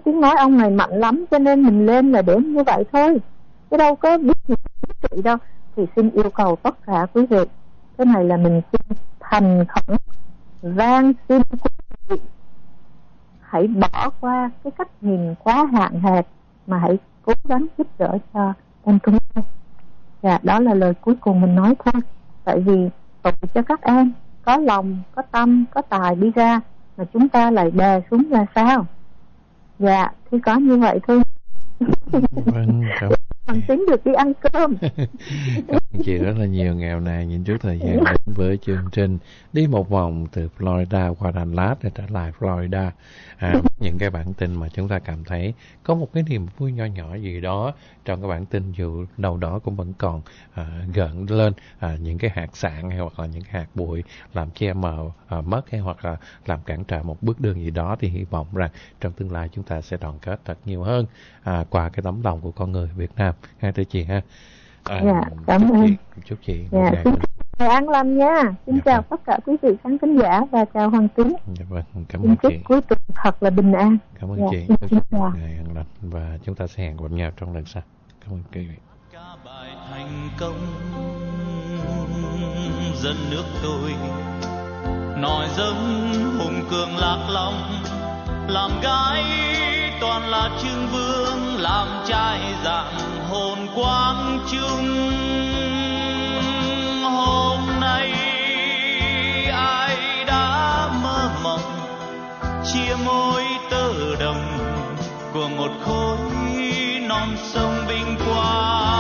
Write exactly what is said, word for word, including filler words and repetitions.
tiếng nói ông này mạnh lắm cho nên mình lên là để như vậy thôi, chứ đâu có biết gì trị đâu. Thì xin yêu cầu tất cả quý vị, cái này là mình xin thành khẩn van xin quý vị hãy bỏ qua cái cách nhìn quá hạn hẹp, mà hãy cố gắng giúp đỡ cho em Tuấn Anh. Dạ, đó là lời cuối cùng mình nói thôi. Tại vì tội cho các em có lòng, có tâm, có tài đi ra mà chúng ta lại đè xuống là sao? Dạ, thì có như vậy thôi. Vâng, cảm Thằng Tính được đi ăn cơm. Cảm ơn chị rất là nhiều. Ngày hôm nay nhìn chút thời gian đến với chương trình đi một vòng từ Florida qua Dallas để trở lại Florida. À, những cái bản tin mà chúng ta cảm thấy có một cái niềm vui nho nhỏ gì đó trong cái bản tin, dù đâu đó cũng vẫn còn à, gợn lên à, những cái hạt sạn hay hoặc là những cái hạt bụi làm che mờ à, mất hay hoặc là làm cản trở một bước đường gì đó, thì hy vọng rằng trong tương lai chúng ta sẽ đoàn kết thật nhiều hơn à, qua cái tấm lòng của con người Việt Nam. Ha thưa chị ha. À, dạ, cảm chúc ơn chị, chúc chị dạ, một ngày xin chào An Lâm nha. Xin dạ, chào vâng. tất cả quý vị khán thính giả và chào Hoàng Tín. Dạ, vâng. Cảm Xin ơn chúc chị. cuối tuần thật là bình an. Cảm ơn dạ, chị. Xin, Chúc xin chị một chào. ngày an lành và chúng ta sẽ hẹn gặp nhau trong lần sau. Cảm ơn quý vị. Ca bài thành công dân nước tôi, nói giống hùng cường lạc long, làm gái toàn là trương vương, làm trai dạng hồn quang trung. Hôm nay ai đã mơ mộng chia môi tơ đồng của một khối non sông vinh quang.